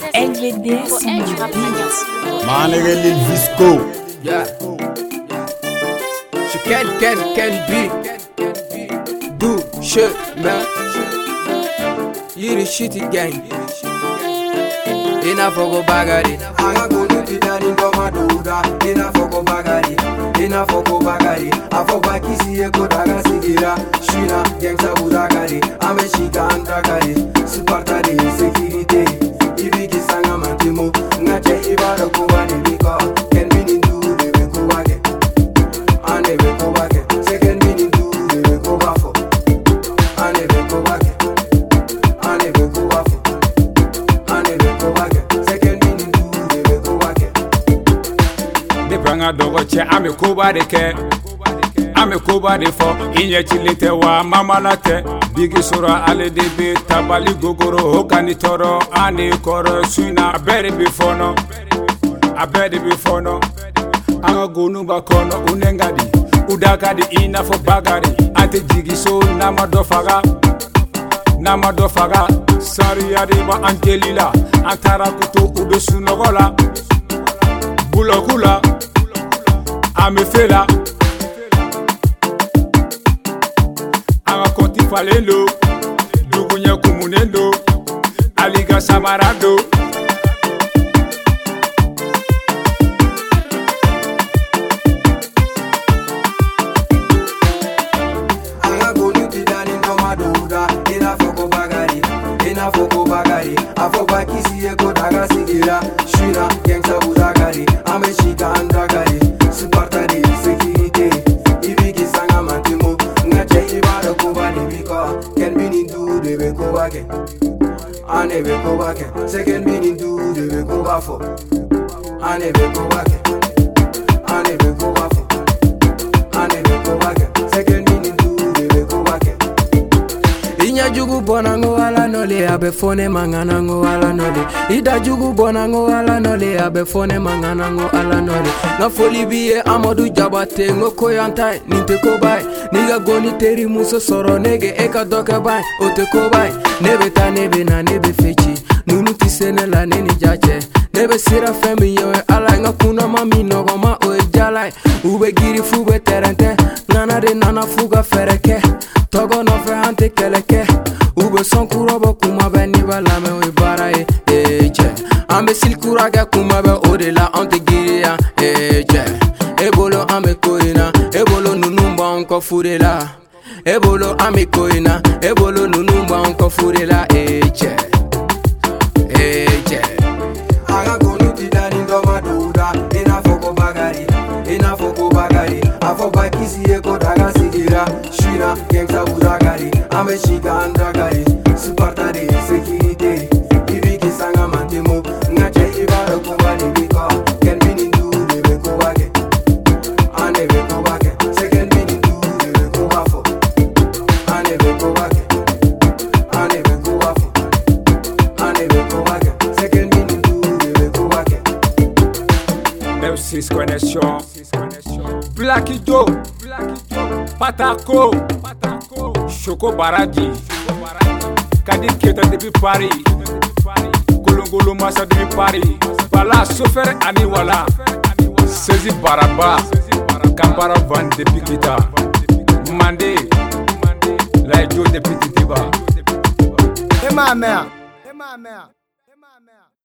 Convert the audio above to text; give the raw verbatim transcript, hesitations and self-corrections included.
L V D S My nigga Lil Visco. Yeah. Je can can can be do shit man. You the shitty gang. Ina fogo bagari. Anga gonu tidani ndoma duda. Ina fogo bagari. Ina fogo bagari. Afo bakisi eko daga sigira. Shina gangsta budagari. Ame shika andagari. Supartari security. Ibiki sanga mantimo. Ngache ibara kuwa ni biko. Ken bini ndu debe kubake. Ane be kubake. Second bini ndu debe kubafo. Ane be kubake. Ane be kubafo. Ane be kubake. Second bini ndu debe kubake. De pranga dogo che ame kuba de ke. Ame kuba de fo inye chilite wa mama na te. Bigi sura ale de be tabali gogoro hokani toro ani koro suina abere bifono abere bifono anga gonu bakono unengadi udagadi ina fo bagari ate jigi so nama dofaga nama dofaga sari ariba angelila antara kuto udo sunogola bulokula ame fela anga koti falelo dugunya kumunendo aliga samarado Anga gonu tidani ndoma duda. Ina fogo bagari. Ina fogo bagari. Afo bakisi eko daga sigira. Shina gangsta budagari. Ame shika andagari. Supartari security. Ibiki sanga mantimo. Ngache ibara kuba ni biko. Ken bini ndu debe kubake. Ane be kubake. Second bini ndu debe kubafo. Ane be kubake. Ane be kubafo. Ane be kubake. Second bini ndu debe kubake. Inya jugu bonango ala nole abe fone manganango ala nole. Ida jugu bonango ala nole abe fone manganango ala nole. Na foli biye Amadou Jabate ngoko yantai ninte kobai. Niga goni teri muso soro nege eka doke bai ote kobai. Nebe ta nebe na nebe fechi. Nunu tisene la neni jache. Nebe sira femi yoe ala nga kuna mami nogo ma oe jalai. Ube giri fube terente. Nana de nana fuga fereke. Togo no fe hante keleke. Ube son kurobo kuma be niba lame we baraye eje. Ambe sil kurage kuma be odela ante giria eje. Ebolo ame koina, ebolo nunumba onko furela. Ebolo ame koina, ebolo nunumba onko furela eje. Eje. Anga gonu tidani ndoma duda. Ina fogo bagari. Ina fogo bagari. Afo bakisi eko daga sigira. Shina gangsta budagari. Ame shika andagari. Supartari security. Ibiki sanga mantimo. Ngache ibara kuba ni biko. Ken bini ndu debe kubake. Ane be kubake. Second bini ndu debe kubafo. Ane be kubake. Ane be kubafo. Ane be kubake. Second bini ndu debe kubake. M six connexion Blacky Joe Patako Choco Baraji Kadi Keta depuis Paris Kolongolo Massa depuis Paris Bala Sofer Ani Wala Sezi Baraba Kambara Van depuis Kita Mande Laïdjo depuis Titiba Et ma mère. Et ma mère.